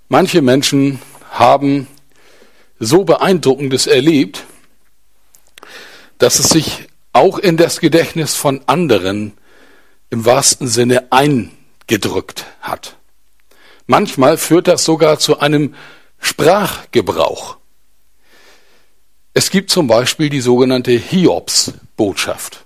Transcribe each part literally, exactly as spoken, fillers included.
Manche Menschen haben so Beeindruckendes erlebt, dass es sich auch in das Gedächtnis von anderen im wahrsten Sinne eingedrückt hat. Manchmal führt das sogar zu einem Sprachgebrauch. Es gibt zum Beispiel die sogenannte Hiobsbotschaft.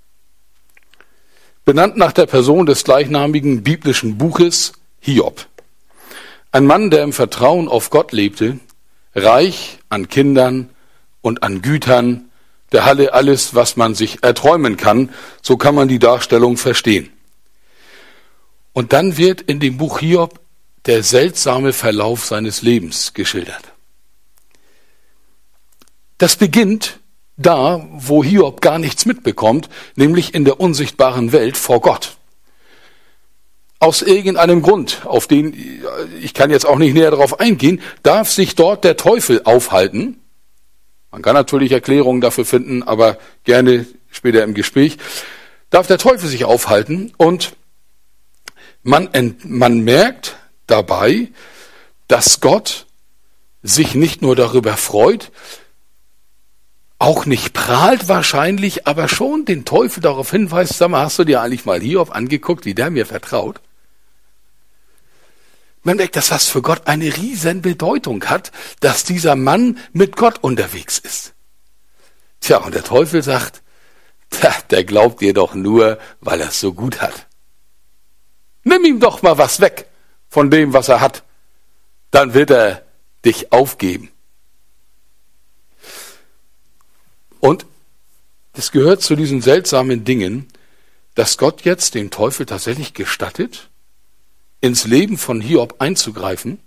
Benannt nach der Person des gleichnamigen biblischen Buches Hiob. Ein Mann, der im Vertrauen auf Gott lebte, reich an Kindern und an Gütern, der hatte alles, was man sich erträumen kann, so kann man die Darstellung verstehen. Und dann wird in dem Buch Hiob der seltsame Verlauf seines Lebens geschildert. Das beginnt da, wo Hiob gar nichts mitbekommt, nämlich in der unsichtbaren Welt vor Gott. Aus irgendeinem Grund, auf den ich kann jetzt auch nicht näher darauf eingehen, darf sich dort der Teufel aufhalten. Man kann natürlich Erklärungen dafür finden, aber gerne später im Gespräch. Darf der Teufel sich aufhalten und man, man merkt dabei, dass Gott sich nicht nur darüber freut, auch nicht prahlt wahrscheinlich, aber schon den Teufel darauf hinweist, sag mal, hast du dir eigentlich mal Hiob angeguckt, wie der mir vertraut? Man merkt, dass das für Gott eine riesen Bedeutung hat, dass dieser Mann mit Gott unterwegs ist. Tja, und der Teufel sagt, der glaubt dir doch nur, weil er es so gut hat. Nimm ihm doch mal was weg von dem, was er hat. Dann wird er dich aufgeben. Und es gehört zu diesen seltsamen Dingen, dass Gott jetzt dem Teufel tatsächlich gestattet, ins Leben von Hiob einzugreifen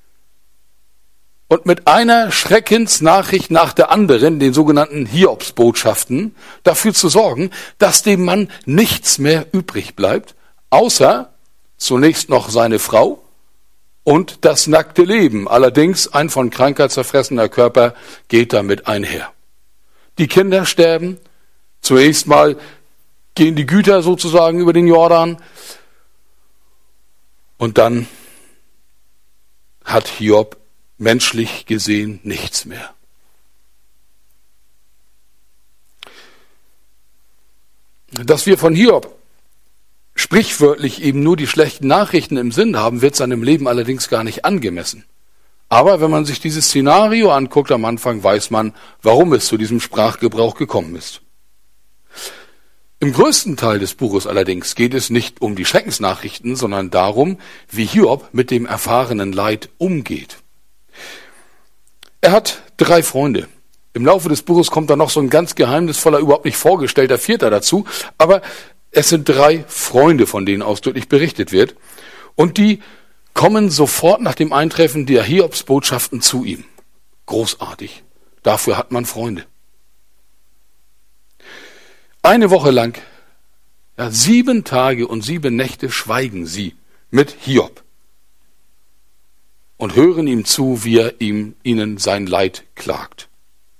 und mit einer Schreckensnachricht nach der anderen, den sogenannten Hiobsbotschaften, dafür zu sorgen, dass dem Mann nichts mehr übrig bleibt, außer zunächst noch seine Frau und das nackte Leben. Allerdings ein von Krankheit zerfressener Körper geht damit einher. Die Kinder sterben, zunächst mal gehen die Güter sozusagen über den Jordan und dann hat Hiob menschlich gesehen nichts mehr. Dass wir von Hiob sprichwörtlich eben nur die schlechten Nachrichten im Sinn haben, wird seinem Leben allerdings gar nicht angemessen. Aber wenn man sich dieses Szenario anguckt am Anfang, weiß man, warum es zu diesem Sprachgebrauch gekommen ist. Im größten Teil des Buches allerdings geht es nicht um die Schreckensnachrichten, sondern darum, wie Hiob mit dem erfahrenen Leid umgeht. Er hat drei Freunde. Im Laufe des Buches kommt da noch so ein ganz geheimnisvoller, überhaupt nicht vorgestellter Vierter dazu, aber es sind drei Freunde, von denen ausdrücklich berichtet wird, und die kommen sofort nach dem Eintreffen der Hiobsbotschaften zu ihm. Großartig. Dafür hat man Freunde. Eine Woche lang, ja, sieben Tage und sieben Nächte schweigen sie mit Hiob und hören ihm zu, wie er ihm, ihnen sein Leid klagt.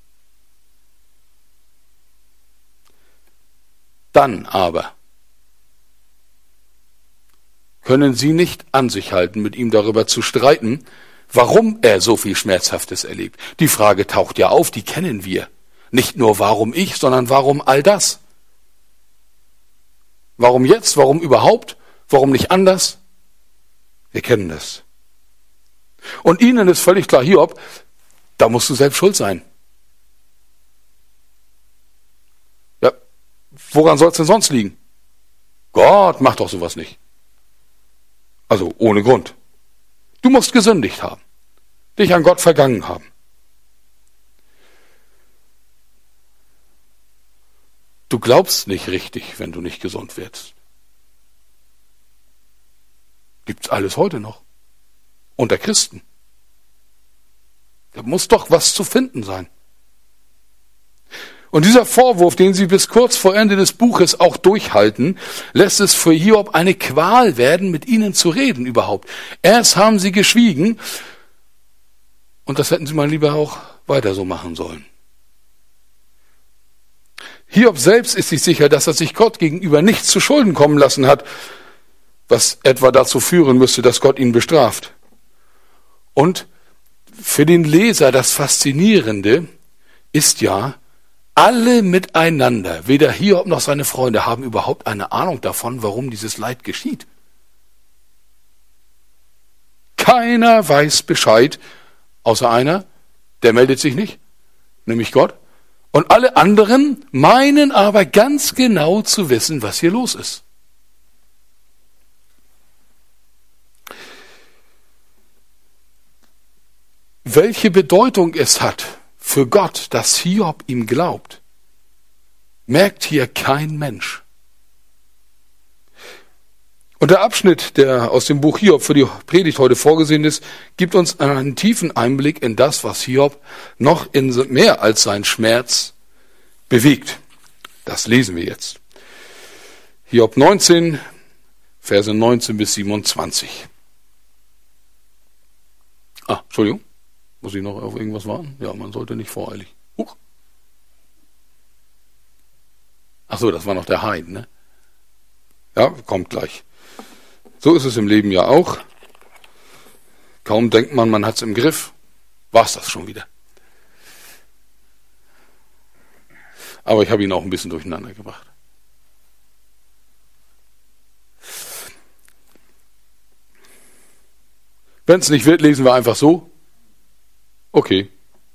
Dann aber können sie nicht an sich halten, mit ihm darüber zu streiten, warum er so viel Schmerzhaftes erlebt. Die Frage taucht ja auf, die kennen wir. Nicht nur warum ich, sondern warum all das. Warum jetzt, warum überhaupt, warum nicht anders? Wir kennen das. Und ihnen ist völlig klar, Hiob, da musst du selbst schuld sein. Ja, woran soll es denn sonst liegen? Gott macht doch sowas nicht. Also ohne Grund. Du musst gesündigt haben, dich an Gott vergangen haben. Du glaubst nicht richtig, wenn du nicht gesund wirst. Gibt's alles heute noch. Unter Christen. Da muss doch was zu finden sein. Und dieser Vorwurf, den sie bis kurz vor Ende des Buches auch durchhalten, lässt es für Hiob eine Qual werden, mit ihnen zu reden überhaupt. Erst haben sie geschwiegen und das hätten sie mal lieber auch weiter so machen sollen. Hiob selbst ist sich sicher, dass er sich Gott gegenüber nichts zu Schulden kommen lassen hat, was etwa dazu führen müsste, dass Gott ihn bestraft. Und für den Leser das Faszinierende ist ja, alle miteinander, weder Hiob noch seine Freunde, haben überhaupt eine Ahnung davon, warum dieses Leid geschieht. Keiner weiß Bescheid, außer einer, der meldet sich nicht, nämlich Gott. Und alle anderen meinen aber ganz genau zu wissen, was hier los ist. Welche Bedeutung es hat für Gott, dass Hiob ihm glaubt, merkt hier kein Mensch. Und der Abschnitt, der aus dem Buch Hiob für die Predigt heute vorgesehen ist, gibt uns einen tiefen Einblick in das, was Hiob noch in mehr als sein Schmerz bewegt. Das lesen wir jetzt. Hiob neunzehn, Verse neunzehn bis siebenundzwanzig. Ah, Entschuldigung. Muss ich noch auf irgendwas warten? Ja, man sollte nicht voreilig. Huch. Ach so, das war noch der Hein, ne? Ja, kommt gleich. So ist es im Leben ja auch. Kaum denkt man, man hat es im Griff, war's das schon wieder. Aber ich habe ihn auch ein bisschen durcheinander gebracht. Wenn es nicht wird, lesen wir einfach so. Okay.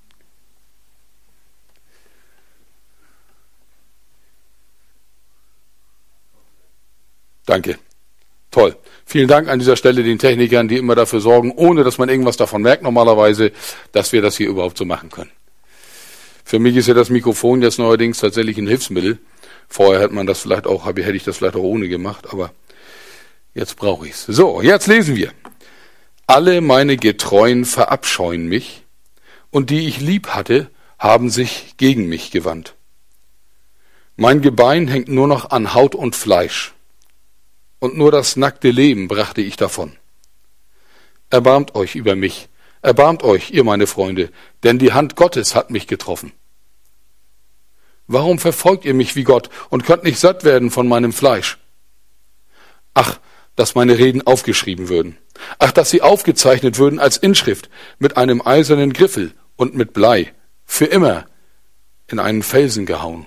Danke. Toll. Vielen Dank an dieser Stelle den Technikern, die immer dafür sorgen, ohne dass man irgendwas davon merkt normalerweise, dass wir das hier überhaupt so machen können. Für mich ist ja das Mikrofon jetzt neuerdings tatsächlich ein Hilfsmittel. Vorher hätte man das vielleicht auch, hätte ich das vielleicht auch ohne gemacht, aber jetzt brauche ich es. So, jetzt lesen wir. Alle meine Getreuen verabscheuen mich, und die ich lieb hatte, haben sich gegen mich gewandt. Mein Gebein hängt nur noch an Haut und Fleisch, und nur das nackte Leben brachte ich davon. Erbarmt euch über mich, erbarmt euch, ihr meine Freunde, denn die Hand Gottes hat mich getroffen. Warum verfolgt ihr mich wie Gott und könnt nicht satt werden von meinem Fleisch? Ach, dass meine Reden aufgeschrieben würden. Ach, dass sie aufgezeichnet würden als Inschrift mit einem eisernen Griffel und mit Blei, für immer in einen Felsen gehauen.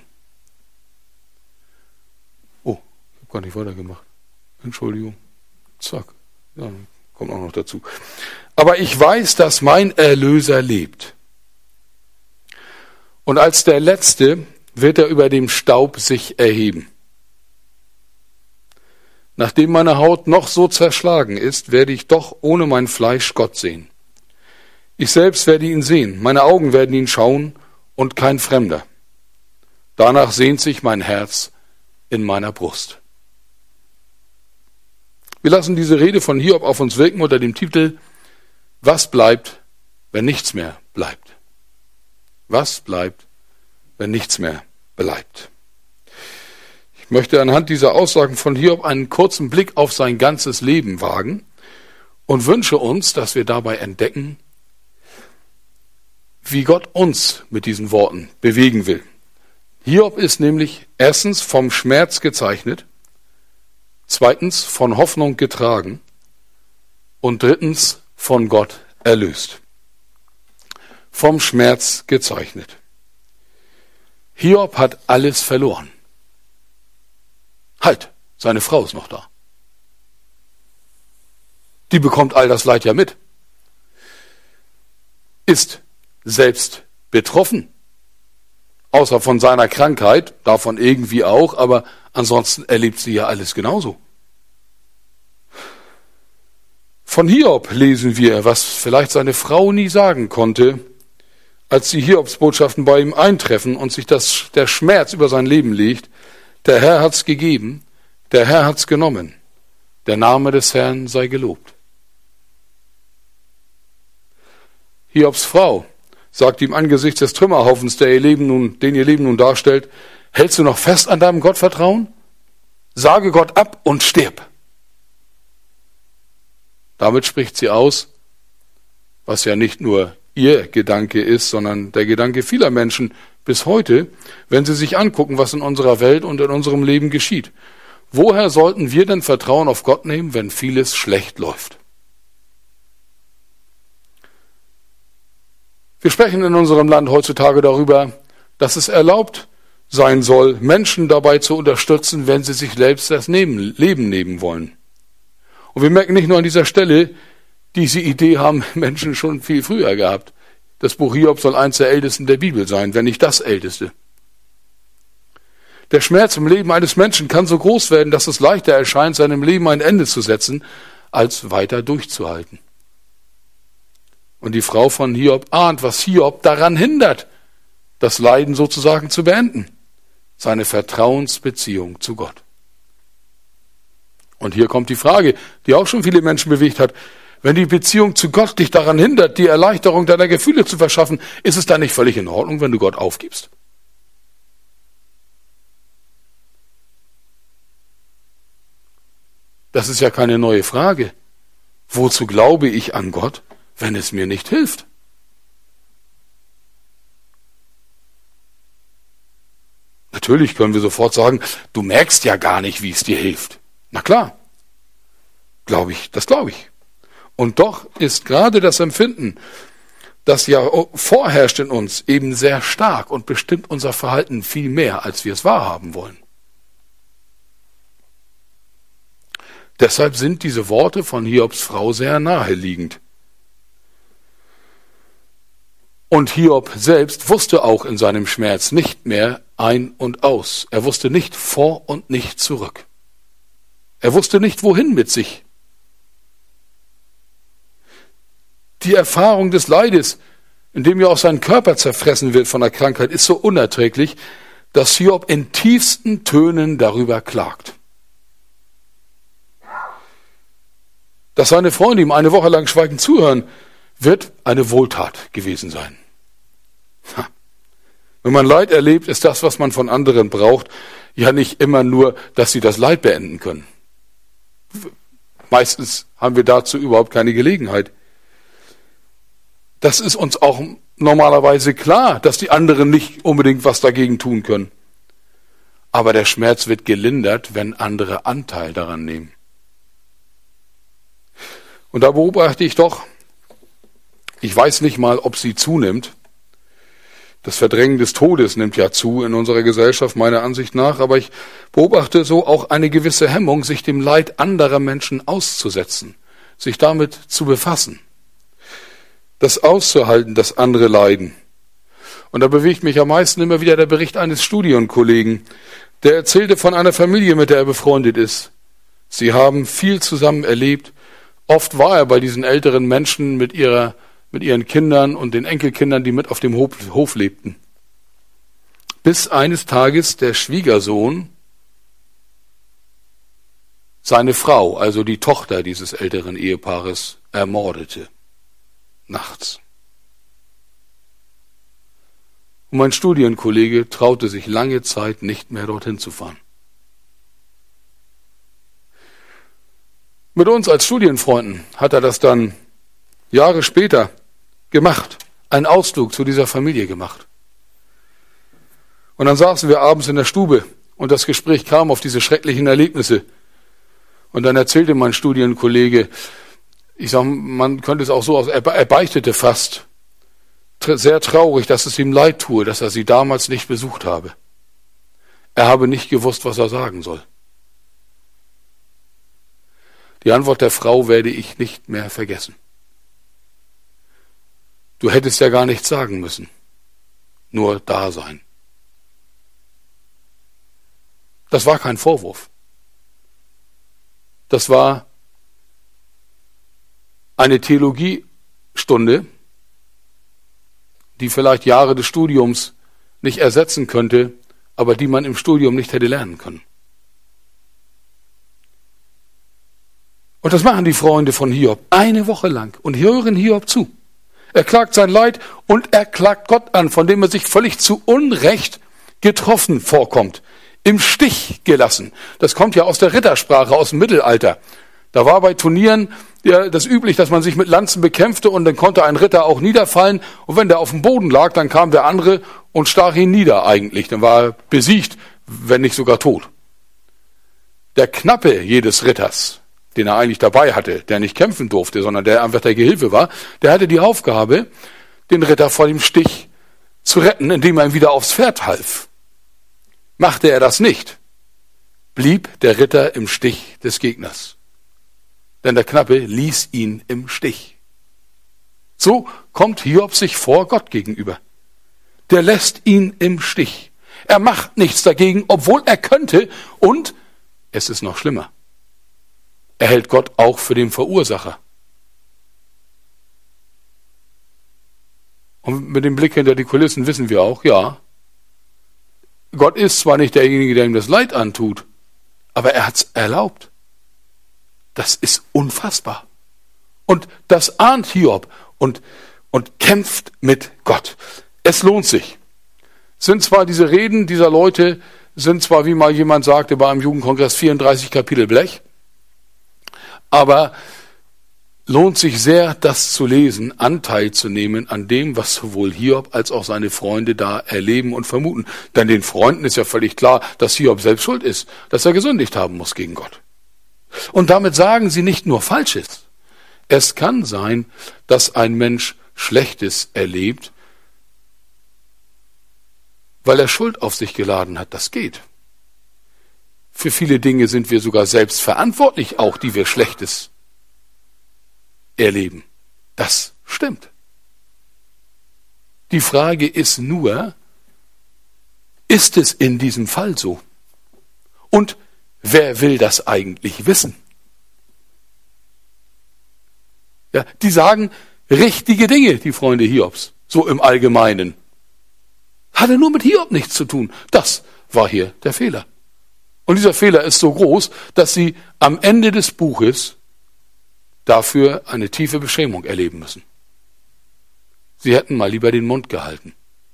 Oh, ich habe gar nicht weitergemacht. Entschuldigung. Zack. Ja, kommt auch noch dazu. Aber ich weiß, dass mein Erlöser lebt. Und als der Letzte wird er über dem Staub sich erheben. Nachdem meine Haut noch so zerschlagen ist, werde ich doch ohne mein Fleisch Gott sehen. Ich selbst werde ihn sehen, meine Augen werden ihn schauen und kein Fremder. Danach sehnt sich mein Herz in meiner Brust. Wir lassen diese Rede von Hiob auf uns wirken unter dem Titel Was bleibt, wenn nichts mehr bleibt? Was bleibt, wenn nichts mehr bleibt? Ich möchte anhand dieser Aussagen von Hiob einen kurzen Blick auf sein ganzes Leben wagen und wünsche uns, dass wir dabei entdecken, wie Gott uns mit diesen Worten bewegen will. Hiob ist nämlich erstens vom Schmerz gezeichnet, zweitens von Hoffnung getragen und drittens von Gott erlöst. Vom Schmerz gezeichnet. Hiob hat alles verloren. Halt, seine Frau ist noch da. Die bekommt all das Leid ja mit. Ist selbst betroffen. Außer von seiner Krankheit, davon irgendwie auch, aber ansonsten erlebt sie ja alles genauso. Von Hiob lesen wir, was vielleicht seine Frau nie sagen konnte, als die Hiobsbotschaften bei ihm eintreffen und sich das, der Schmerz über sein Leben legt. Der Herr hat's gegeben, der Herr hat's genommen. Der Name des Herrn sei gelobt. Hiobs Frau sagt ihm angesichts des Trümmerhaufens, der ihr Leben nun, den ihr Leben nun darstellt, hältst du noch fest an deinem Gottvertrauen? Sage Gott ab und stirb. Damit spricht sie aus, was ja nicht nur ihr Gedanke ist, sondern der Gedanke vieler Menschen bis heute, wenn sie sich angucken, was in unserer Welt und in unserem Leben geschieht. Woher sollten wir denn Vertrauen auf Gott nehmen, wenn vieles schlecht läuft? Wir sprechen in unserem Land heutzutage darüber, dass es erlaubt sein soll, Menschen dabei zu unterstützen, wenn sie sich selbst das Leben nehmen wollen. Und wir merken nicht nur an dieser Stelle, diese Idee haben Menschen schon viel früher gehabt. Das Buch Hiob soll eins der ältesten der Bibel sein, wenn nicht das älteste. Der Schmerz im Leben eines Menschen kann so groß werden, dass es leichter erscheint, seinem Leben ein Ende zu setzen, als weiter durchzuhalten. Und die Frau von Hiob ahnt, was Hiob daran hindert, das Leiden sozusagen zu beenden. Seine Vertrauensbeziehung zu Gott. Und hier kommt die Frage, die auch schon viele Menschen bewegt hat. Wenn die Beziehung zu Gott dich daran hindert, die Erleichterung deiner Gefühle zu verschaffen, ist es dann nicht völlig in Ordnung, wenn du Gott aufgibst? Das ist ja keine neue Frage. Wozu glaube ich an Gott, wenn es mir nicht hilft? Natürlich können wir sofort sagen, du merkst ja gar nicht, wie es dir hilft. Na klar, glaube ich, das glaube ich. Und doch ist gerade das Empfinden, das ja vorherrscht in uns, eben sehr stark und bestimmt unser Verhalten viel mehr, als wir es wahrhaben wollen. Deshalb sind diese Worte von Hiobs Frau sehr naheliegend. Und Hiob selbst wusste auch in seinem Schmerz nicht mehr ein und aus. Er wusste nicht vor und nicht zurück. Er wusste nicht, wohin mit sich. Die Erfahrung des Leides, in dem ja auch sein Körper zerfressen wird von der Krankheit, ist so unerträglich, dass Hiob in tiefsten Tönen darüber klagt. Dass seine Freunde ihm eine Woche lang schweigend zuhören, wird eine Wohltat gewesen sein. Wenn man Leid erlebt, ist das, was man von anderen braucht, ja nicht immer nur, dass sie das Leid beenden können. Meistens haben wir dazu überhaupt keine Gelegenheit. Das ist uns auch normalerweise klar, dass die anderen nicht unbedingt was dagegen tun können. Aber der Schmerz wird gelindert, wenn andere Anteil daran nehmen. Und da beobachte ich doch, ich weiß nicht mal, ob sie zunimmt. Das Verdrängen des Todes nimmt ja zu in unserer Gesellschaft, meiner Ansicht nach. Aber ich beobachte so auch eine gewisse Hemmung, sich dem Leid anderer Menschen auszusetzen, sich damit zu befassen, das auszuhalten, dass andere leiden. Und da bewegt mich am meisten immer wieder der Bericht eines Studienkollegen, der erzählte von einer Familie, mit der er befreundet ist. Sie haben viel zusammen erlebt. Oft war er bei diesen älteren Menschen mit ihrer, mit ihren Kindern und den Enkelkindern, die mit auf dem Hof, Hof lebten. Bis eines Tages der Schwiegersohn seine Frau, also die Tochter dieses älteren Ehepaares, ermordete. Nachts. Und mein Studienkollege traute sich lange Zeit nicht mehr dorthin zu fahren. Mit uns als Studienfreunden hat er das dann Jahre später gemacht, einen Ausflug zu dieser Familie gemacht. Und dann saßen wir abends in der Stube und das Gespräch kam auf diese schrecklichen Erlebnisse. Und dann erzählte mein Studienkollege, ich sag, man könnte es auch so aus, er beichtete fast, sehr traurig, dass es ihm leid tue, dass er sie damals nicht besucht habe. Er habe nicht gewusst, was er sagen soll. Die Antwort der Frau werde ich nicht mehr vergessen. Du hättest ja gar nichts sagen müssen, nur da sein. Das war kein Vorwurf. Das war eine Theologiestunde, die vielleicht Jahre des Studiums nicht ersetzen könnte, aber die man im Studium nicht hätte lernen können. Und das machen die Freunde von Hiob eine Woche lang und hören Hiob zu. Er klagt sein Leid und er klagt Gott an, von dem er sich völlig zu Unrecht getroffen vorkommt, im Stich gelassen. Das kommt ja aus der Rittersprache, aus dem Mittelalter. Da war bei Turnieren ja, das üblich, dass man sich mit Lanzen bekämpfte und dann konnte ein Ritter auch niederfallen. Und wenn der auf dem Boden lag, dann kam der andere und stach ihn nieder eigentlich. Dann war er besiegt, wenn nicht sogar tot. Der Knappe jedes Ritters, den er eigentlich dabei hatte, der nicht kämpfen durfte, sondern der einfach der Gehilfe war, der hatte die Aufgabe, den Ritter vor dem Stich zu retten, indem er ihm wieder aufs Pferd half. Machte er das nicht, blieb der Ritter im Stich des Gegners. Denn der Knappe ließ ihn im Stich. So kommt Hiob sich vor Gott gegenüber. Der lässt ihn im Stich. Er macht nichts dagegen, obwohl er könnte. Und es ist noch schlimmer. Er hält Gott auch für den Verursacher. Und mit dem Blick hinter die Kulissen wissen wir auch, ja, Gott ist zwar nicht derjenige, der ihm das Leid antut, aber er hat es erlaubt. Das ist unfassbar. Und das ahnt Hiob und, und kämpft mit Gott. Es lohnt sich. Sind zwar diese Reden dieser Leute, sind zwar, wie mal jemand sagte, bei einem Jugendkongress vierunddreißig Kapitel Blech, aber lohnt sich sehr, das zu lesen, Anteil zu nehmen an dem, was sowohl Hiob als auch seine Freunde da erleben und vermuten. Denn den Freunden ist ja völlig klar, dass Hiob selbst schuld ist, dass er gesündigt haben muss gegen Gott. Und damit sagen sie nicht nur Falsches. Es kann sein, dass ein Mensch Schlechtes erlebt, weil er Schuld auf sich geladen hat. Das geht. Für viele Dinge sind wir sogar selbst verantwortlich, auch die wir Schlechtes erleben. Das stimmt. Die Frage ist nur, ist es in diesem Fall so? Und wer will das eigentlich wissen? Ja, die sagen richtige Dinge, die Freunde Hiobs, so im Allgemeinen. Hatte nur mit Hiob nichts zu tun. Das war hier der Fehler. Und dieser Fehler ist so groß, dass sie am Ende des Buches dafür eine tiefe Beschämung erleben müssen. Sie hätten mal lieber den Mund gehalten.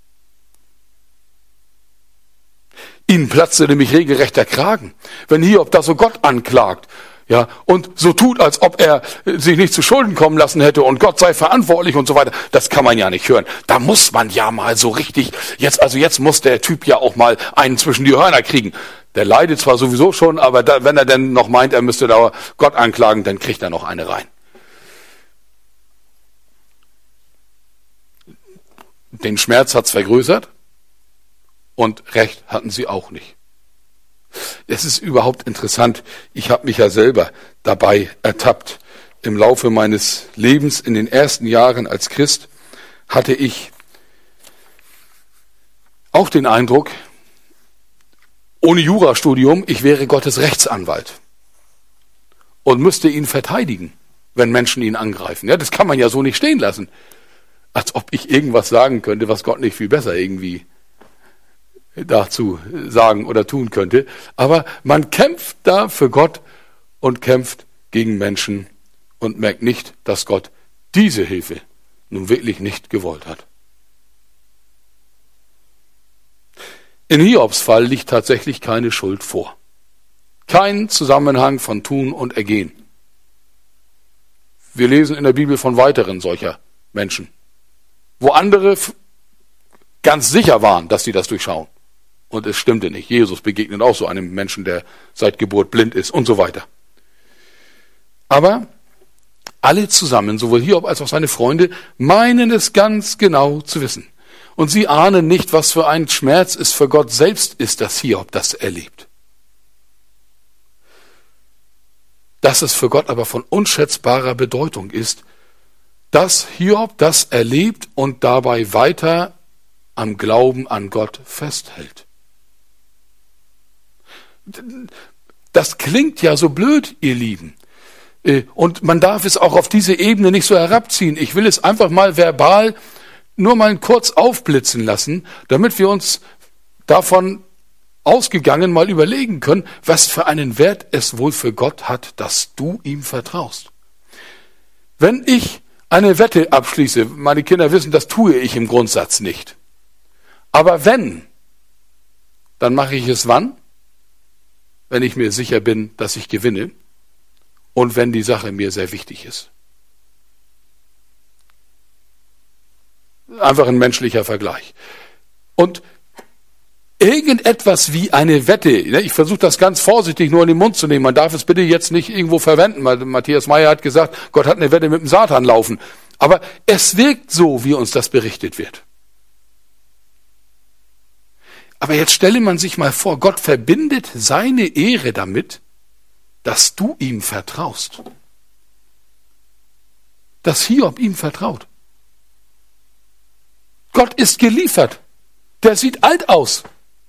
Ihnen platzte nämlich regelrecht der Kragen, wenn Hiob da so Gott anklagt, ja, und so tut, als ob er sich nicht zu Schulden kommen lassen hätte und Gott sei verantwortlich und so weiter. Das kann man ja nicht hören. Da muss man ja mal so richtig, jetzt, also jetzt muss der Typ ja auch mal einen zwischen die Hörner kriegen. Der leidet zwar sowieso schon, aber da, wenn er denn noch meint, er müsste da Gott anklagen, dann kriegt er noch eine rein. Den Schmerz hat's vergrößert und Recht hatten sie auch nicht. Es ist überhaupt interessant, ich habe mich ja selber dabei ertappt. Im Laufe meines Lebens, in den ersten Jahren als Christ, hatte ich auch den Eindruck, ohne Jurastudium, ich wäre Gottes Rechtsanwalt und müsste ihn verteidigen, wenn Menschen ihn angreifen. Ja, das kann man ja so nicht stehen lassen. Als ob ich irgendwas sagen könnte, was Gott nicht viel besser irgendwie dazu sagen oder tun könnte. Aber man kämpft da für Gott und kämpft gegen Menschen und merkt nicht, dass Gott diese Hilfe nun wirklich nicht gewollt hat. In Hiobs Fall liegt tatsächlich keine Schuld vor. Kein Zusammenhang von Tun und Ergehen. Wir lesen in der Bibel von weiteren solcher Menschen, wo andere ganz sicher waren, dass sie das durchschauen. Und es stimmte nicht. Jesus begegnet auch so einem Menschen, der seit Geburt blind ist und so weiter. Aber alle zusammen, sowohl Hiob als auch seine Freunde, meinen es ganz genau zu wissen. Und sie ahnen nicht, was für ein Schmerz es für Gott selbst ist, dass Hiob das erlebt. Dass es für Gott aber von unschätzbarer Bedeutung ist, dass Hiob das erlebt und dabei weiter am Glauben an Gott festhält. Das klingt ja so blöd, ihr Lieben. Und man darf es auch auf diese Ebene nicht so herabziehen. Ich will es einfach mal verbal nur mal kurz aufblitzen lassen, damit wir uns davon ausgegangen mal überlegen können, was für einen Wert es wohl für Gott hat, dass du ihm vertraust. Wenn ich eine Wette abschließe, meine Kinder wissen, das tue ich im Grundsatz nicht. Aber wenn, dann mache ich es wann? Wenn ich mir sicher bin, dass ich gewinne und wenn die Sache mir sehr wichtig ist. Einfach ein menschlicher Vergleich. Und irgendetwas wie eine Wette, ich versuche das ganz vorsichtig nur in den Mund zu nehmen, man darf es bitte jetzt nicht irgendwo verwenden, weil Matthias Meyer hat gesagt, Gott hat eine Wette mit dem Satan laufen. Aber es wirkt so, wie uns das berichtet wird. Aber jetzt stelle man sich mal vor, Gott verbindet seine Ehre damit, dass du ihm vertraust. Dass Hiob ihm vertraut. Gott ist geliefert. Der sieht alt aus,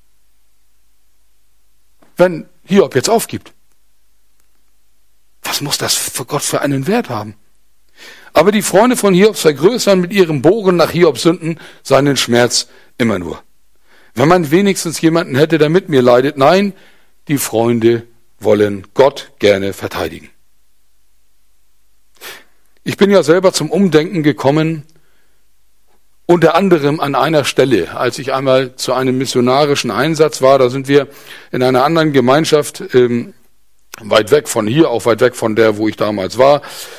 wenn Hiob jetzt aufgibt. Was muss das für Gott für einen Wert haben? Aber die Freunde von Hiob vergrößern mit ihrem Bohren nach Hiobs Sünden seinen Schmerz immer nur. Wenn man wenigstens jemanden hätte, der mit mir leidet. Nein, die Freunde wollen Gott gerne verteidigen. Ich bin ja selber zum Umdenken gekommen, unter anderem an einer Stelle, als ich einmal zu einem missionarischen Einsatz war. Da sind wir in einer anderen Gemeinschaft, ähm, weit weg von hier, auch weit weg von der, wo ich damals war,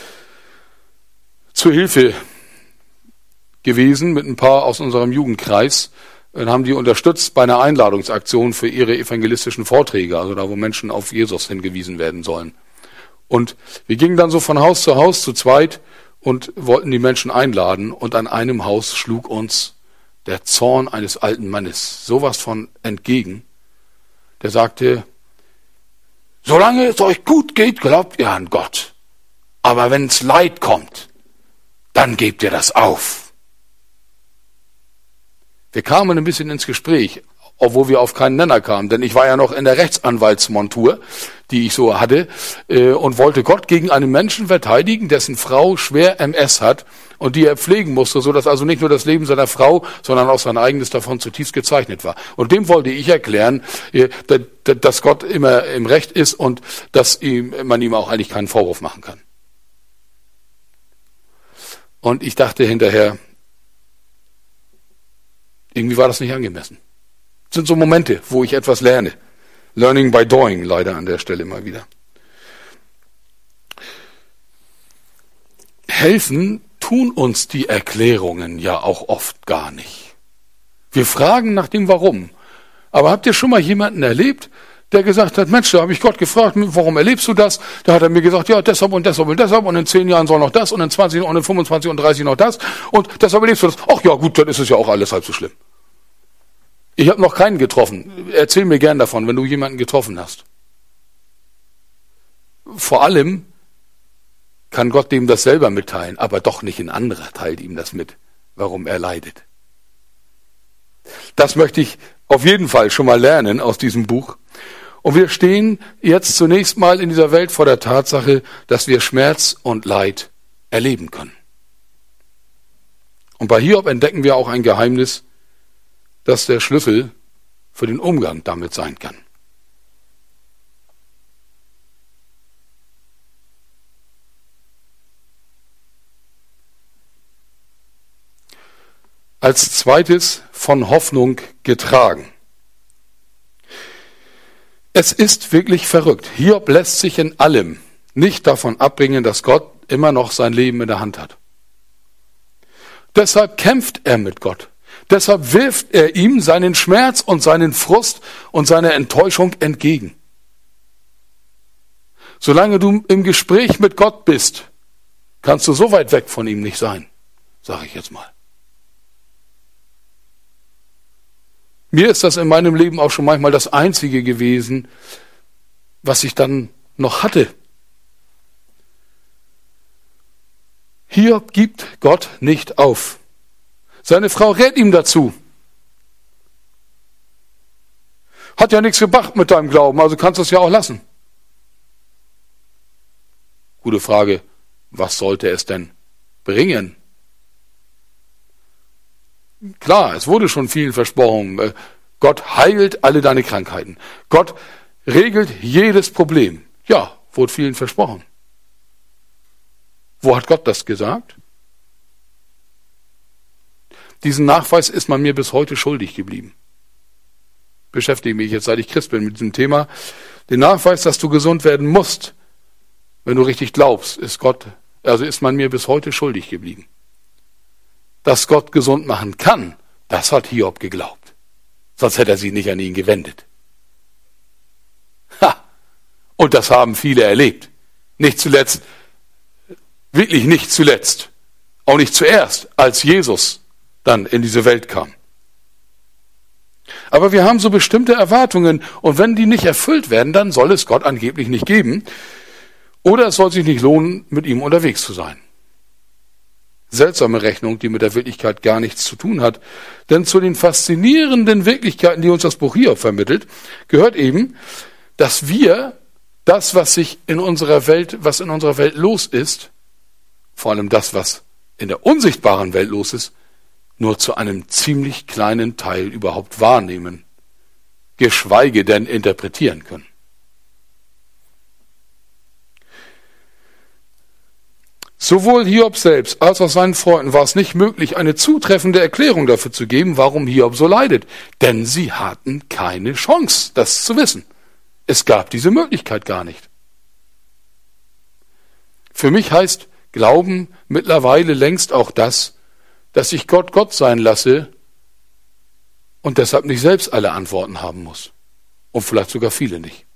zur Hilfe gewesen mit ein paar aus unserem Jugendkreis. Dann haben die unterstützt bei einer Einladungsaktion für ihre evangelistischen Vorträge, also da, wo Menschen auf Jesus hingewiesen werden sollen. Und wir gingen dann so von Haus zu Haus zu zweit und wollten die Menschen einladen. Und an einem Haus schlug uns der Zorn eines alten Mannes sowas von entgegen. Der sagte, solange es euch gut geht, glaubt ihr an Gott. Aber wenn es Leid kommt, dann gebt ihr das auf. Wir kamen ein bisschen ins Gespräch, obwohl wir auf keinen Nenner kamen, denn ich war ja noch in der Rechtsanwaltsmontur, die ich so hatte, und wollte Gott gegen einen Menschen verteidigen, dessen Frau schwer M S hat und die er pflegen musste, so dass also nicht nur das Leben seiner Frau, sondern auch sein eigenes davon zutiefst gezeichnet war. Und dem wollte ich erklären, dass Gott immer im Recht ist und dass man ihm auch eigentlich keinen Vorwurf machen kann. Und ich dachte hinterher, irgendwie war das nicht angemessen. Das sind so Momente, wo ich etwas lerne. Learning by doing, leider an der Stelle immer wieder. Helfen tun uns die Erklärungen ja auch oft gar nicht. Wir fragen nach dem Warum. Aber habt ihr schon mal jemanden erlebt, der gesagt hat, Mensch, da habe ich Gott gefragt, warum erlebst du das? Da hat er mir gesagt, ja, deshalb und deshalb und deshalb und in zehn Jahren soll noch das und in zwanzig und in fünfundzwanzig und dreißig noch das und deshalb erlebst du das. Ach ja, gut, dann ist es ja auch alles halb so schlimm. Ich habe noch keinen getroffen. Erzähl mir gern davon, wenn du jemanden getroffen hast. Vor allem kann Gott dem das selber mitteilen, aber doch nicht ein anderer teilt ihm das mit, warum er leidet. Das möchte ich auf jeden Fall schon mal lernen aus diesem Buch. Und wir stehen jetzt zunächst mal in dieser Welt vor der Tatsache, dass wir Schmerz und Leid erleben können. Und bei Hiob entdecken wir auch ein Geheimnis, das der Schlüssel für den Umgang damit sein kann. Als zweites von Hoffnung getragen. Es ist wirklich verrückt. Hiob lässt sich in allem nicht davon abbringen, dass Gott immer noch sein Leben in der Hand hat. Deshalb kämpft er mit Gott. Deshalb wirft er ihm seinen Schmerz und seinen Frust und seine Enttäuschung entgegen. Solange du im Gespräch mit Gott bist, kannst du so weit weg von ihm nicht sein, sage ich jetzt mal. Mir ist das in meinem Leben auch schon manchmal das Einzige gewesen, was ich dann noch hatte. Hiob gibt Gott nicht auf. Seine Frau rät ihm dazu. Hat ja nichts gebracht mit deinem Glauben, also kannst du es ja auch lassen. Gute Frage, was sollte es denn bringen? Klar, es wurde schon vielen versprochen, Gott heilt alle deine Krankheiten. Gott regelt jedes Problem. Ja, wurde vielen versprochen. Wo hat Gott das gesagt? Diesen Nachweis ist man mir bis heute schuldig geblieben. Beschäftige mich jetzt, seit ich Christ bin, mit diesem Thema. Den Nachweis, dass du gesund werden musst, wenn du richtig glaubst, ist Gott, also ist man mir bis heute schuldig geblieben. Dass Gott gesund machen kann, das hat Hiob geglaubt. Sonst hätte er sich nicht an ihn gewendet. Ha! Und das haben viele erlebt. Nicht zuletzt, wirklich nicht zuletzt, Auch nicht zuerst, als Jesus dann in diese Welt kam. Aber wir haben so bestimmte Erwartungen und wenn die nicht erfüllt werden, dann soll es Gott angeblich nicht geben oder es soll sich nicht lohnen, mit ihm unterwegs zu sein. Seltsame Rechnung, die mit der Wirklichkeit gar nichts zu tun hat. Denn zu den faszinierenden Wirklichkeiten, die uns das Buch Hiob vermittelt, gehört eben, dass wir das, was sich in unserer Welt, was in unserer Welt los ist, vor allem das, was in der unsichtbaren Welt los ist, nur zu einem ziemlich kleinen Teil überhaupt wahrnehmen, geschweige denn interpretieren können. Sowohl Hiob selbst als auch seinen Freunden war es nicht möglich, eine zutreffende Erklärung dafür zu geben, warum Hiob so leidet. Denn sie hatten keine Chance, das zu wissen. Es gab diese Möglichkeit gar nicht. Für mich heißt Glauben mittlerweile längst auch das, dass ich Gott Gott sein lasse und deshalb nicht selbst alle Antworten haben muss. Und vielleicht sogar viele nicht.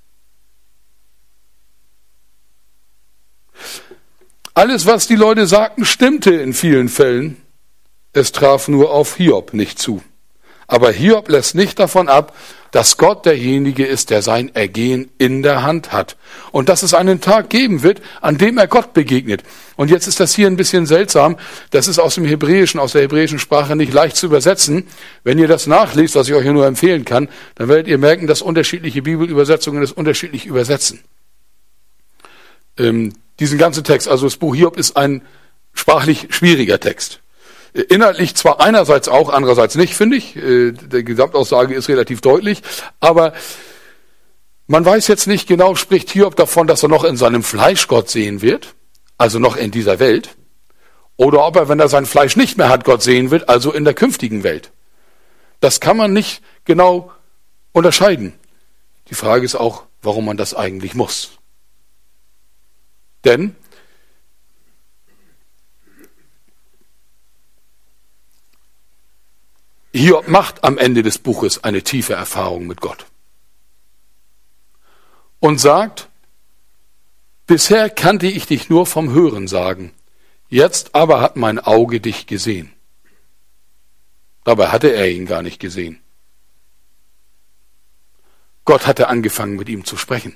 Alles, was die Leute sagten, stimmte in vielen Fällen. Es traf nur auf Hiob nicht zu. Aber Hiob lässt nicht davon ab, dass Gott derjenige ist, der sein Ergehen in der Hand hat. Und dass es einen Tag geben wird, an dem er Gott begegnet. Und jetzt ist das hier ein bisschen seltsam. Das ist aus dem Hebräischen, aus der hebräischen Sprache nicht leicht zu übersetzen. Wenn ihr das nachliest, was ich euch nur empfehlen kann, dann werdet ihr merken, dass unterschiedliche Bibelübersetzungen das unterschiedlich übersetzen. Ähm, Diesen ganzen Text, also das Buch Hiob, ist ein sprachlich schwieriger Text. Inhaltlich zwar einerseits auch, andererseits nicht, finde ich. Die Gesamtaussage ist relativ deutlich, aber man weiß jetzt nicht genau, spricht Hiob davon, dass er noch in seinem Fleisch Gott sehen wird, also noch in dieser Welt, oder ob er, wenn er sein Fleisch nicht mehr hat, Gott sehen wird, also in der künftigen Welt. Das kann man nicht genau unterscheiden. Die Frage ist auch, warum man das eigentlich muss. Denn Hiob macht am Ende des Buches eine tiefe Erfahrung mit Gott und sagt, bisher kannte ich dich nur vom Hörensagen, jetzt aber hat mein Auge dich gesehen. Dabei hatte er ihn gar nicht gesehen. Gott hatte angefangen, mit ihm zu sprechen.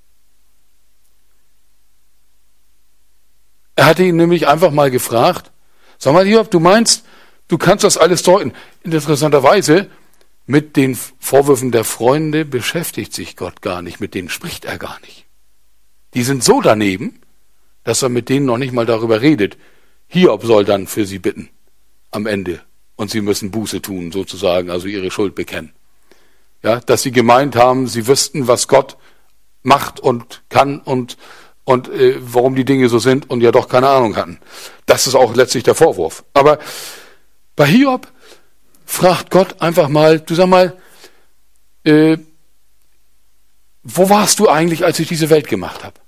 Er hatte ihn nämlich einfach mal gefragt, sag mal, Hiob, du meinst, du kannst das alles deuten. Interessanterweise, mit den Vorwürfen der Freunde beschäftigt sich Gott gar nicht, mit denen spricht er gar nicht. Die sind so daneben, dass er mit denen noch nicht mal darüber redet. Hiob soll dann für sie bitten, am Ende. Und sie müssen Buße tun, sozusagen, also ihre Schuld bekennen. Ja, dass sie gemeint haben, sie wüssten, was Gott macht und kann und und äh, warum die Dinge so sind und ja doch keine Ahnung hatten. Das ist auch letztlich der Vorwurf. Aber bei Hiob fragt Gott einfach mal, du sag mal, äh, wo warst du eigentlich, als ich diese Welt gemacht habe?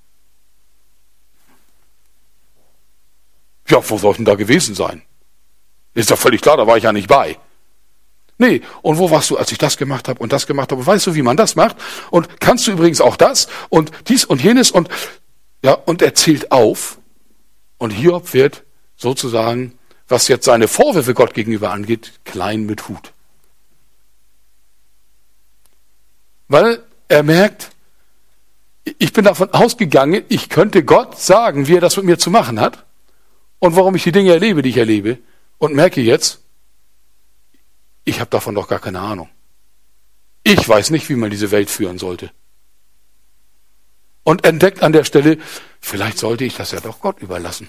Ja, wo sollten da gewesen sein? Ist doch völlig klar, da war ich ja nicht bei. Nee, und wo warst du, als ich das gemacht habe und das gemacht habe? Weißt du, wie man das macht? Und kannst du übrigens auch das und dies und jenes und ja, und er zählt auf und Hiob wird sozusagen, was jetzt seine Vorwürfe Gott gegenüber angeht, klein mit Hut. Weil er merkt, ich bin davon ausgegangen, ich könnte Gott sagen, wie er das mit mir zu machen hat und warum ich die Dinge erlebe, die ich erlebe und merke jetzt, ich habe davon doch gar keine Ahnung. Ich weiß nicht, wie man diese Welt führen sollte. Und entdeckt an der Stelle, vielleicht sollte ich das ja doch Gott überlassen.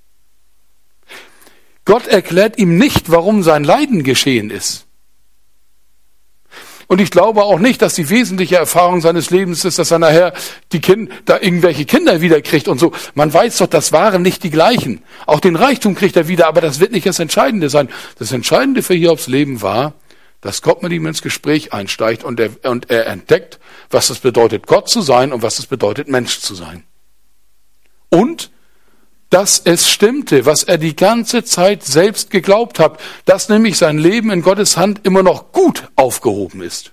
Gott erklärt ihm nicht, warum sein Leiden geschehen ist. Und ich glaube auch nicht, dass die wesentliche Erfahrung seines Lebens ist, dass er nachher die Kinder, da irgendwelche Kinder wiederkriegt und so. Man weiß doch, das waren nicht die gleichen. Auch den Reichtum kriegt er wieder, aber das wird nicht das Entscheidende sein. Das Entscheidende für Hiobs Leben war, dass Gott mit ihm ins Gespräch einsteigt und er, und er entdeckt, was es bedeutet, Gott zu sein und was es bedeutet, Mensch zu sein. Und dass es stimmte, was er die ganze Zeit selbst geglaubt hat, dass nämlich sein Leben in Gottes Hand immer noch gut aufgehoben ist.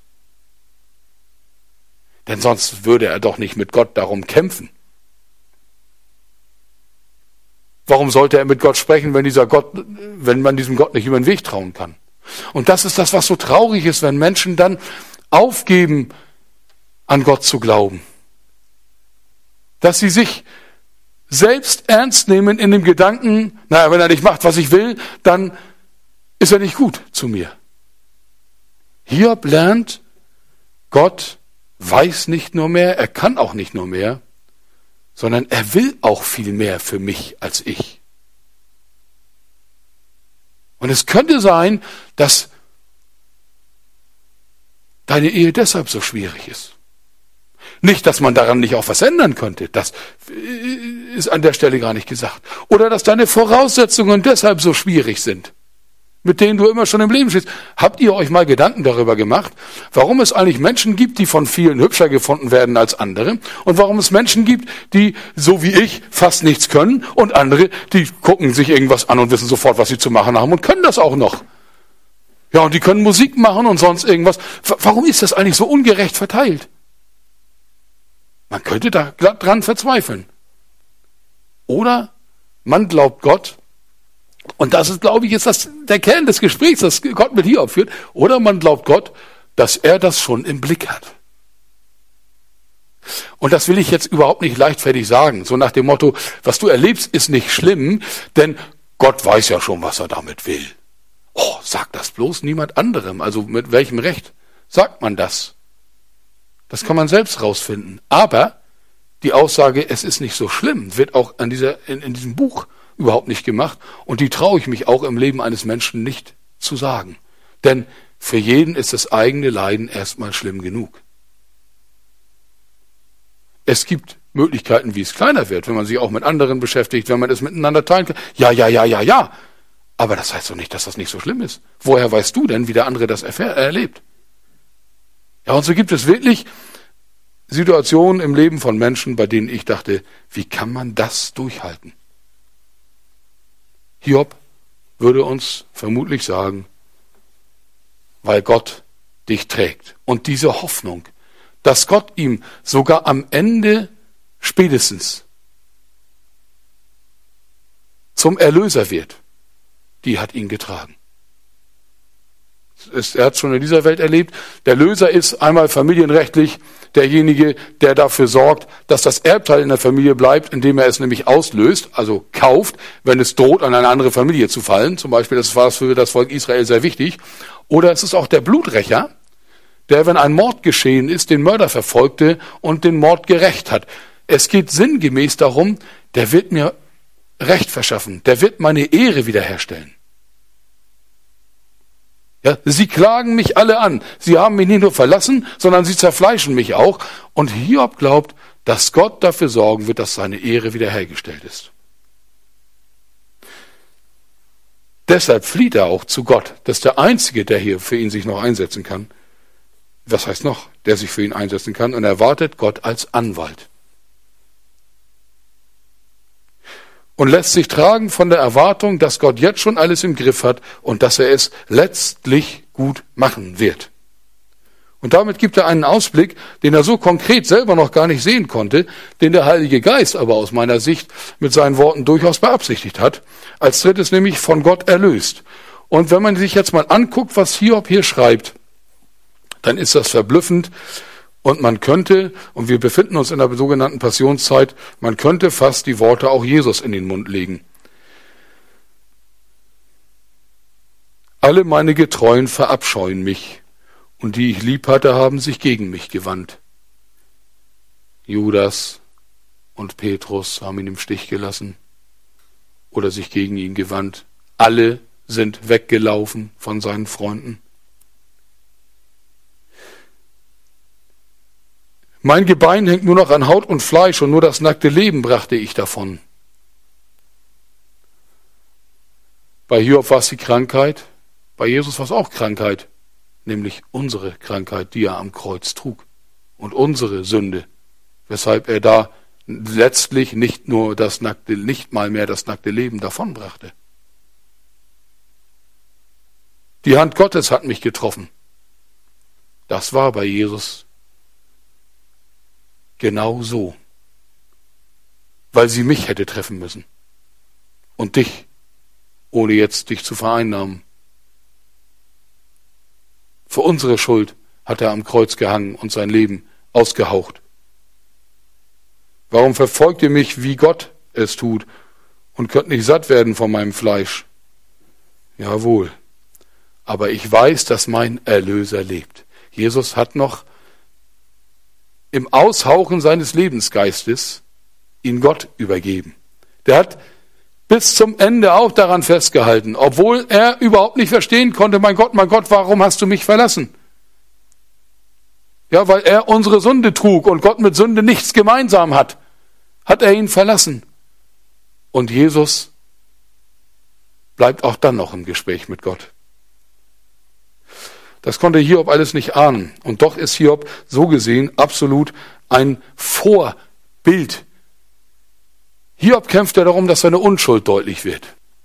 Denn sonst würde er doch nicht mit Gott darum kämpfen. Warum sollte er mit Gott sprechen, wenn dieser Gott, wenn man diesem Gott nicht über den Weg trauen kann? Und das ist das, was so traurig ist, wenn Menschen dann aufgeben, an Gott zu glauben. Dass sie sich selbst ernst nehmen in dem Gedanken, naja, wenn er nicht macht, was ich will, dann ist er nicht gut zu mir. Hiob lernt, Gott weiß nicht nur mehr, er kann auch nicht nur mehr, sondern er will auch viel mehr für mich als ich. Und es könnte sein, dass deine Ehe deshalb so schwierig ist. Nicht, dass man daran nicht auch was ändern könnte, das ist an der Stelle gar nicht gesagt. Oder dass deine Voraussetzungen deshalb so schwierig sind, mit denen du immer schon im Leben stehst. Habt ihr euch mal Gedanken darüber gemacht, warum es eigentlich Menschen gibt, die von vielen hübscher gefunden werden als andere und warum es Menschen gibt, die, so wie ich, fast nichts können und andere, die gucken sich irgendwas an und wissen sofort, was sie zu machen haben und können das auch noch. Ja, und die können Musik machen und sonst irgendwas. Warum ist das eigentlich so ungerecht verteilt? Man könnte da glatt dran verzweifeln. Oder man glaubt Gott, und das ist, glaube ich, ist das der Kern des Gesprächs, das Gott mit Hiob führt, oder man glaubt Gott, dass er das schon im Blick hat. Und das will ich jetzt überhaupt nicht leichtfertig sagen, so nach dem Motto, was du erlebst, ist nicht schlimm, denn Gott weiß ja schon, was er damit will. Oh, sagt das bloß niemand anderem, also mit welchem Recht sagt man das? Das kann man selbst rausfinden. Aber die Aussage, es ist nicht so schlimm, wird auch an dieser, in, in diesem Buch überhaupt nicht gemacht. Und die traue ich mich auch im Leben eines Menschen nicht zu sagen. Denn für jeden ist das eigene Leiden erstmal schlimm genug. Es gibt Möglichkeiten, wie es kleiner wird, wenn man sich auch mit anderen beschäftigt, wenn man es miteinander teilen kann. Ja, ja, ja, ja, ja. Aber das heißt doch nicht, dass das nicht so schlimm ist. Woher weißt du denn, wie der andere das erfähr- erlebt? Ja, und so gibt es wirklich Situationen im Leben von Menschen, bei denen ich dachte, wie kann man das durchhalten? Hiob würde uns vermutlich sagen, weil Gott dich trägt. Und diese Hoffnung, dass Gott ihm sogar am Ende spätestens zum Erlöser wird, die hat ihn getragen. Er hat es schon in dieser Welt erlebt. Der Löser ist einmal familienrechtlich derjenige, der dafür sorgt, dass das Erbteil in der Familie bleibt, indem er es nämlich auslöst, also kauft, wenn es droht, an eine andere Familie zu fallen. Zum Beispiel, das war für das Volk Israel sehr wichtig. Oder es ist auch der Bluträcher, der, wenn ein Mord geschehen ist, den Mörder verfolgte und den Mord gerächt hat. Es geht sinngemäß darum, der wird mir Recht verschaffen, der wird meine Ehre wiederherstellen. Ja, sie klagen mich alle an. Sie haben mich nicht nur verlassen, sondern sie zerfleischen mich auch. Und Hiob glaubt, dass Gott dafür sorgen wird, dass seine Ehre wiederhergestellt ist. Deshalb flieht er auch zu Gott. Das ist der Einzige, der hier für ihn sich noch einsetzen kann. Was heißt noch, der sich für ihn einsetzen kann? Und er wartet Gott als Anwalt. Und lässt sich tragen von der Erwartung, dass Gott jetzt schon alles im Griff hat und dass er es letztlich gut machen wird. Und damit gibt er einen Ausblick, den er so konkret selber noch gar nicht sehen konnte, den der Heilige Geist aber aus meiner Sicht mit seinen Worten durchaus beabsichtigt hat. Als drittes nämlich von Gott erlöst. Und wenn man sich jetzt mal anguckt, was Hiob hier schreibt, dann ist das verblüffend. Und man könnte, und wir befinden uns in der sogenannten Passionszeit, man könnte fast die Worte auch Jesus in den Mund legen. Alle meine Getreuen verabscheuen mich, und die ich lieb hatte, haben sich gegen mich gewandt. Judas und Petrus haben ihn im Stich gelassen oder sich gegen ihn gewandt. Alle sind weggelaufen von seinen Freunden. Mein Gebein hängt nur noch an Haut und Fleisch und nur das nackte Leben brachte ich davon. Bei Hiob war es die Krankheit, bei Jesus war es auch Krankheit, nämlich unsere Krankheit, die er am Kreuz trug und unsere Sünde, weshalb er da letztlich nicht nur das nackte, nicht mal mehr das nackte Leben davonbrachte. Die Hand Gottes hat mich getroffen. Das war bei Jesus genau so, weil sie mich hätte treffen müssen. und dich, ohne jetzt dich zu vereinnahmen. Für unsere Schuld hat er am Kreuz gehangen und sein Leben ausgehaucht. Warum verfolgt ihr mich, wie Gott es tut, und könnt nicht satt werden von meinem Fleisch? Jawohl, aber ich weiß, dass mein Erlöser lebt. Jesus hat noch im Aushauchen seines Lebensgeistes ihn Gott übergeben. Der hat bis zum Ende auch daran festgehalten, obwohl er überhaupt nicht verstehen konnte, mein Gott, mein Gott, warum hast du mich verlassen? Ja, weil er unsere Sünde trug und Gott mit Sünde nichts gemeinsam hat, hat er ihn verlassen. Und Jesus bleibt auch dann noch im Gespräch mit Gott. Das konnte Hiob alles nicht ahnen. Und doch ist Hiob so gesehen absolut ein Vorbild. Hiob kämpft ja darum, dass seine Unschuld deutlich wird.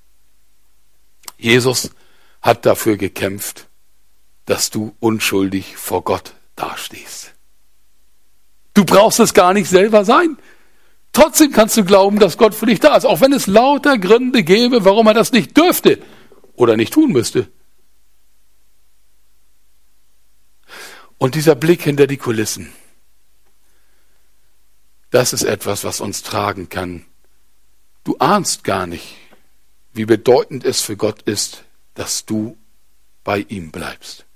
Jesus hat dafür gekämpft, dass du unschuldig vor Gott dastehst. Du brauchst es gar nicht selber sein. Trotzdem kannst du glauben, dass Gott für dich da ist, auch wenn es lauter Gründe gäbe, warum er das nicht dürfte oder nicht tun müsste. Und dieser Blick hinter die Kulissen, das ist etwas, was uns tragen kann. Du ahnst gar nicht, wie bedeutend es für Gott ist, dass du bei ihm bleibst.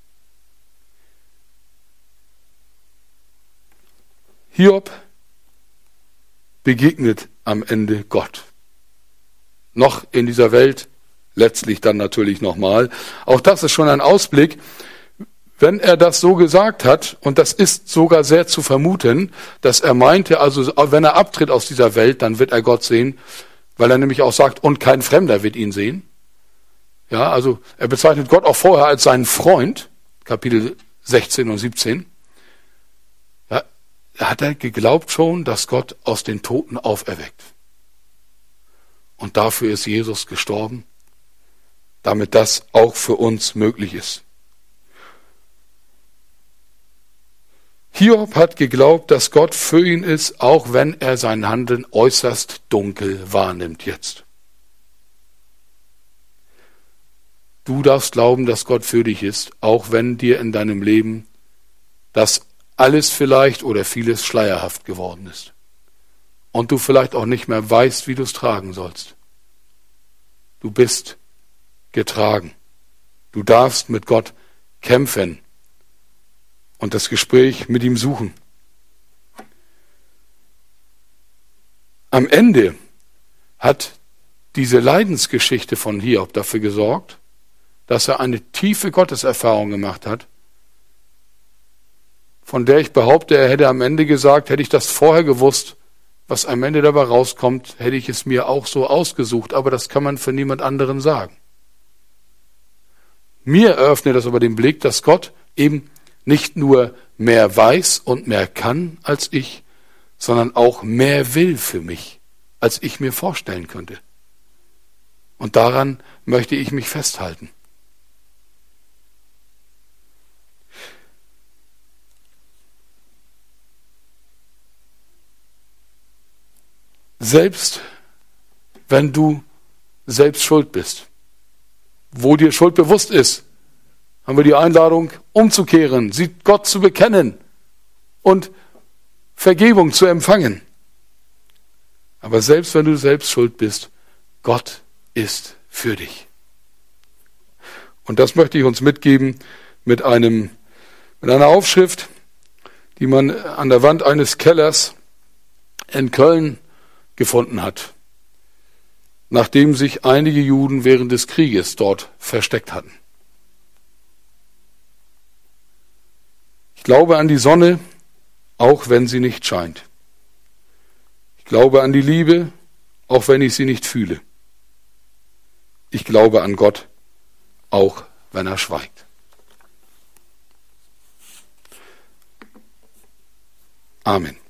Hiob begegnet am Ende Gott. Noch in dieser Welt, letztlich dann natürlich nochmal. Auch das ist schon ein Ausblick. Wenn er das so gesagt hat, und das ist sogar sehr zu vermuten, dass er meinte, also wenn er abtritt aus dieser Welt, dann wird er Gott sehen, weil er nämlich auch sagt, und kein Fremder wird ihn sehen. Ja, also er bezeichnet Gott auch vorher als seinen Freund, Kapitel sechzehn und siebzehn. Ja, hat er geglaubt schon, dass Gott aus den Toten auferweckt. Und dafür ist Jesus gestorben, damit das auch für uns möglich ist. Hiob hat geglaubt, dass Gott für ihn ist, auch wenn er sein Handeln äußerst dunkel wahrnimmt jetzt. Du darfst glauben, dass Gott für dich ist, auch wenn dir in deinem Leben das alles vielleicht oder vieles schleierhaft geworden ist. Und du vielleicht auch nicht mehr weißt, wie du es tragen sollst. Du bist getragen. Du darfst mit Gott kämpfen und das Gespräch mit ihm suchen. Am Ende hat diese Leidensgeschichte von Hiob dafür gesorgt, dass er eine tiefe Gotteserfahrung gemacht hat, von der ich behaupte, er hätte am Ende gesagt, hätte ich das vorher gewusst, was am Ende dabei rauskommt, hätte ich es mir auch so ausgesucht, aber das kann man für niemand anderen sagen. Mir eröffnet das aber den Blick, dass Gott eben nicht nur mehr weiß und mehr kann als ich, sondern auch mehr will für mich, als ich mir vorstellen könnte. Und daran möchte ich mich festhalten. Selbst wenn du selbst schuld bist, wo dir Schuld bewusst ist, haben wir die Einladung, umzukehren, sie Gott zu bekennen und Vergebung zu empfangen. Aber selbst wenn du selbst schuld bist, Gott ist für dich. Und das möchte ich uns mitgeben mit einem, mit einer Aufschrift, die man an der Wand eines Kellers in Köln gefunden hat, nachdem sich einige Juden während des Krieges dort versteckt hatten. Ich glaube an die Sonne, auch wenn sie nicht scheint. Ich glaube an die Liebe, auch wenn ich sie nicht fühle. Ich glaube an Gott, auch wenn er schweigt. Amen.